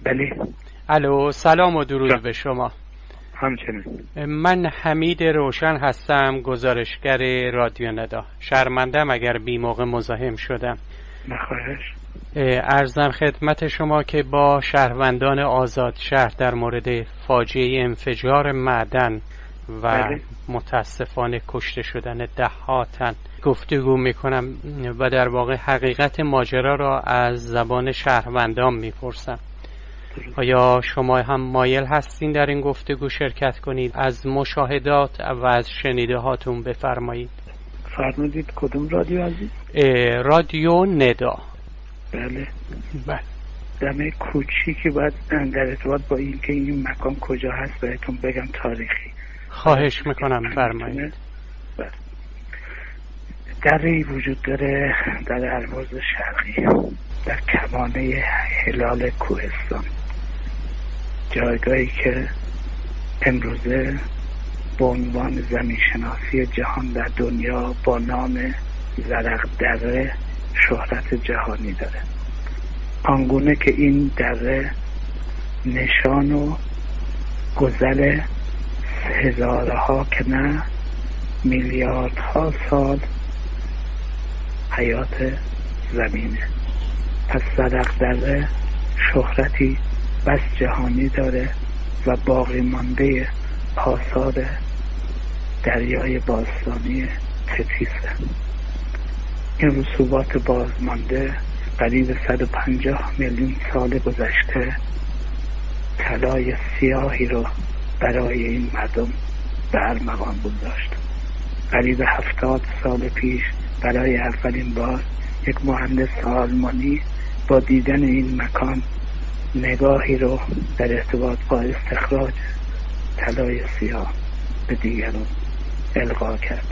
بله. الو، سلام و درود به شما. همچنین. من حمید روشن هستم، گزارشگر رادیو ندا. شرمندم اگر بی موقع مزاحم شدم. نخواهش. عرضم خدمت شما که با شهروندان آزاد شهر در مورد فاجعه انفجار معدن و متاسفانه کشته شدن ده‌ها تن گفتگو میکنم و در واقع حقیقت ماجرا را از زبان شهروندان میپرسم. آیا شما هم مایل هستین در این گفتگو شرکت کنید؟ از مشاهدات و از شنیده هاتون بفرمایید. فرمودید کدوم رادیو عزیز؟ رادیو ندا. بله. بله. دمه کوچیکی باید در ارتباط با این که این مکان کجا هست بهتون بگم تاریخی. خواهش میکنم فرمایید. بله. دری وجود داره در اهواز شرقی در کمانه هلال کوهستان، جایگاهی که امروزه به عنوان زمین شناسی جهان در دنیا با نام زرق دره شهرت جهانی داره. آنگونه که این دره نشان و گذر هزارها که نه میلیاردها سال حیات زمینه. پس زرق دره شهرتی بس جهانی داره و باقی مانده آثار دریای باستانی تتیسه. این رسوبات بازمانده قریب 150 میلیون سال گذشته طلای سیاهی رو برای این مردم به ارمغان گذاشت. قریب 70 سال پیش برای اولین بار یک مهندس آلمانی با دیدن این مکان نگاهی رو در ارتباط با استخراج طلای سیاه به دیگران القا کرد.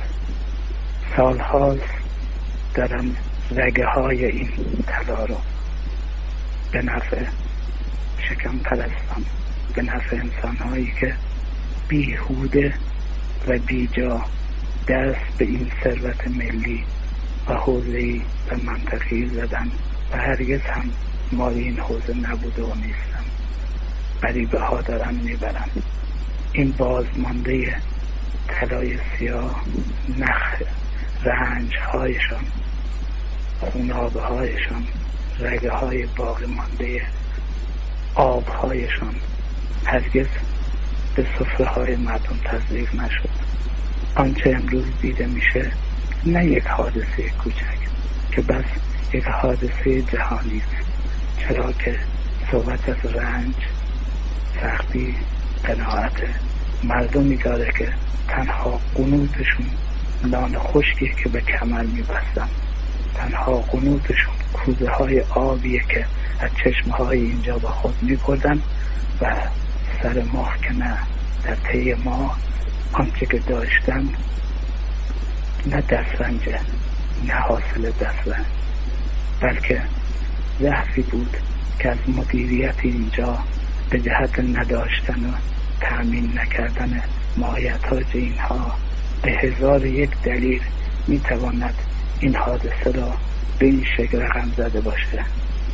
سالهاست دارم رگه های این طلا رو به نفع شکم پرستم، به نفع انسان هایی که بیهوده و بیجا دست به این ثروت ملی و حوزه‌ای و منطقی زدن و هرگز هم مال این حوزه نبوده و نیستم. غریبه ها دارن میبرن. این بازمانده طلای سیاه نخ رنج هایشان، خونابه هایشان، رگه های باقی مانده آب هایشان هرگز به سفره های مردم تزریق نشد. آنچه امروز دیده میشه نه یک حادثه کوچک که بس یک حادثه جهانی است، چرا که صحبت از رنج، سختی، قناعت مردمی داره که تنها قنوتشون نان خشکی که به کمر میبستن، تنها قنوتشون کوزه های آبیه که از چشمه های اینجا با خود میبردن و سر ماه که نه در طی ماه آنچه که داشتن نه دسترنجه نه حاصل دسترنج، بلکه ضعفی بود که از مدیریت اینجا به جهت نداشتن و تأمین نکردن مایحتاج اینها به 1001 دلیل میتواند این حادثه را به این شکل رقم زده باشه.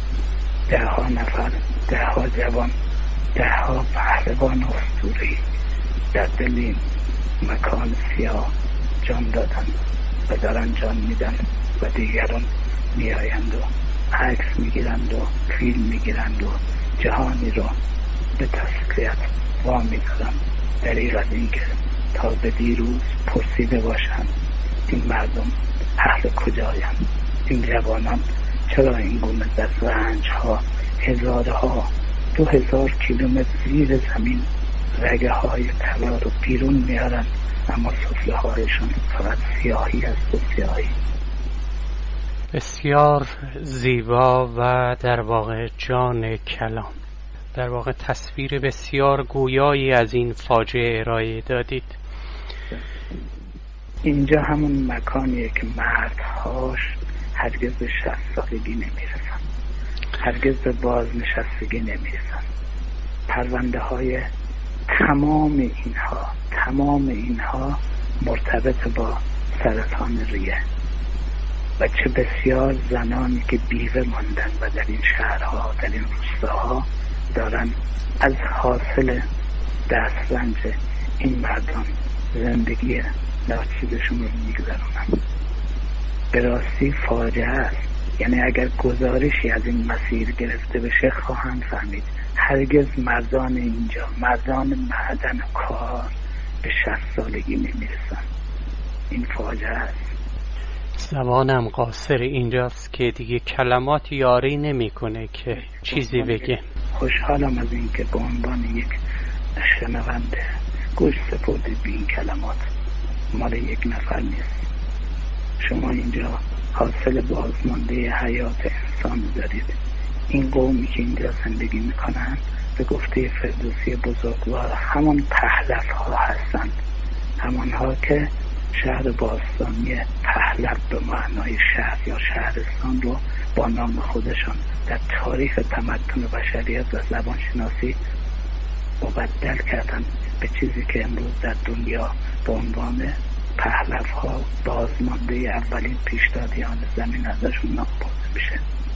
10 نفر، 10 جوان، 10 پهلوان اسطوره‌ای در دل این مکان سیاه جان دادن و دارن جان میدن و دیگران میآیند و عکس میگیرند و فیلم میگیرند و جهانی رو به تسلیت وامی دارن. دلیل از این که تا به دیروز پرسیده باشند این مردم اهل کجایند، این جوانان چرا این گونه در رنج ها هزارها 2000 کیلومتر زیر زمین رگه های طلا رو بیرون میارن اما سفره هایشون فقط سیاهی است و سیاهی. بسیار زیبا و در واقع جان کلام، در واقع تصویر بسیار گویایی از این فاجعه ارائه دادید. اینجا همون مکانیه که مردهاش هرگز به 60 سالگی نمیرسن، هرگز به بازنشستگی نمیرسن. پرونده های تمام اینها مرتبط با سرطان ریه و چه بسیار زنانی که بیوه ماندن و در این شهرها، در این روستاها دارن از حاصل دسترنج این مردان زندگی ناچیزشون رو میگذرونن. به راستی فاجعه است. یعنی اگر گزارشی از این مسیر گرفته بشه خواهند فهمید هرگز مردان اینجا، مردان معدن و کار به 60 سالگی نمیرسن. این فاجعه است. زبانم قاصر اینجاست که دیگه کلمات یاری نمیکنه که چیزی بگه. خوشحالم از این که به عنوان یک شنونده گوش سپردید به این کلمات. مال یک نفر نیست. شما اینجا حاصل بازمانده حیات انسان دارید. این قومی که اینجا زندگی میکنن به گفته فردوسی بزرگوار همون پهلف ها هستند، همانها که شهر باستانی پهلو به معنای شهر یا شهرستان رو با نام خودشان در تاریخ تمدن بشریت و زبانشناسی مبدل کردن به چیزی که امروز در دنیا به عنوان پهلوها بازمانده اولین پیشدادیان زمین ازشون نام برده میشه.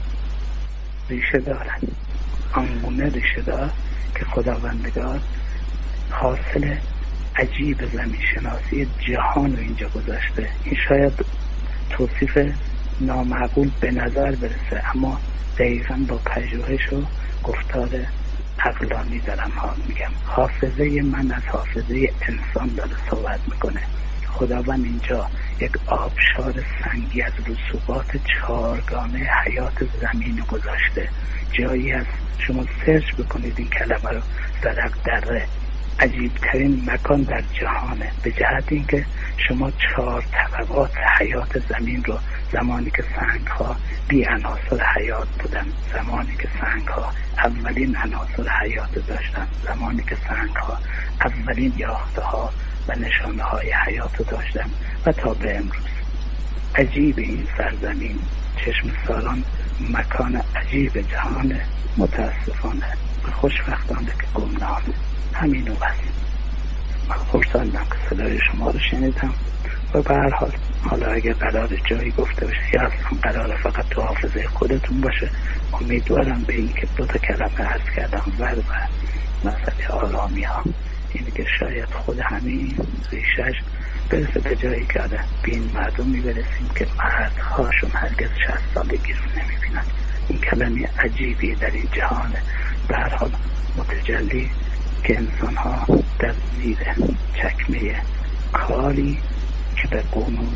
ریشه دارن، آنگونه ریشه دار که خداوندگار حاصل عجیب زمین شناسی جهان رو اینجا گذاشته. این شاید توصیف نامعقول به نظر برسه، اما دقیقاً با پژوهش و گفتار عقلانی دارم حال میگم. حافظه من از حافظه انسان داره صحبت میکنه. خداوند اینجا یک آبشار سنگی از رسوبات 4گانه حیات زمین رو گذاشته. جایی هست شما سرچ بکنید این کلمه رو، زرق دره عجیبترین مکان در جهانه، به جهت اینکه شما 4 طبقات حیات زمین رو، زمانی که سنگ ها بی عناصر حیات بودن، زمانی که سنگ ها اولین عناصر حیات داشتن، زمانی که سنگ ها اولین یافته ها و نشانه های حیات داشتن و تا به امروز. عجیب این سرزمین، چشم سالان مکان عجیب جهانه. متاسفانه و خوشبختانه که گمنامه. همینو بس. من خوشحالم که صدای شما رو شنیدم و به هر حال حالا اگر قرار جایی گفته باشه یا اصلا قرار فقط تو حافظه خودتون باشه، امیدوارم به این که 2 کلمه عرض کردم و مسئله آرامی ها، اینه که شاید خود همین ریشش برسه به جایی که به این مردمی برسیم که مردهاشون هرگز 60 سالگی رو نمیبینن. این کلمه عجیبی در این جهانه. به هر حال متجلی که انسان ها در زیر چکمه کاری که به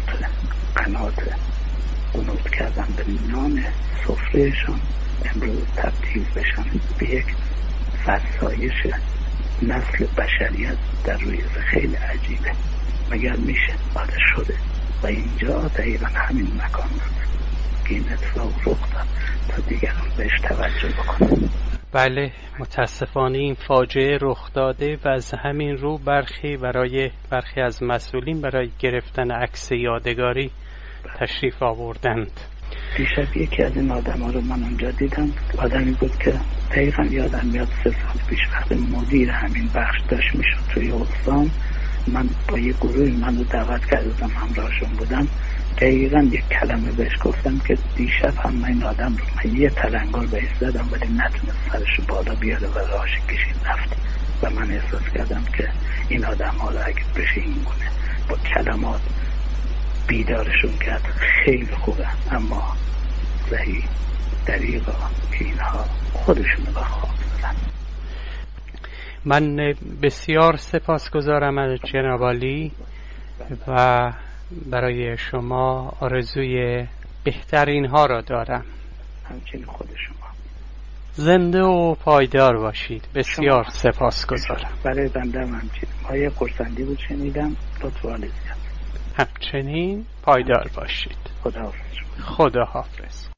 قنوت کردن به نام سفرهشان امروز تبدیل بشن به یک فرسایش نسل بشریت در روی خیلی عجیبه. مگر میشه؟ آده شده و اینجا دقیقا همین مکان بود که این اتفاق رخ داد تا دیگران بهش توجه بکنن. بله، متاسفانه این فاجعه رخ داده و از همین رو برخی از مسئولین برای گرفتن عکس یادگاری تشریف آوردند. دیشب یکی از این آدم ها رو من اونجا دیدم. آدمی بود که دقیقا یادم میاد 3 سال پیش وقت مدیر همین بخش داشت میشد توی استان، من با یه گروهی منو دعوت کردم، همراهشون بودم. دقیقا یک کلمه بهش گفتم که دیشب هم این آدم رو من یه تلنگر بهش زدم ولی نتونست سرش بالا بیاره و راهش کشید رفت. و من احساس کردم که این آدم ها رو اگه بشه این گونه با کلمات بیدارشون کرد خیلی خوبه، اما ضعیف دریغا که اینها خودشونو به خواب دارن. من بسیار سپاسگزارم از جناب عالی و برای شما آرزوی بهترین ها را دارم. همچنین خود شما زنده و پایدار باشید. بسیار سپاسگزارم. برای بنده همچنین مایه خرسندی بود شنیدم. لطف والدیت. همچنین پایدار باشید. خدا حافظ. خدا حافظ.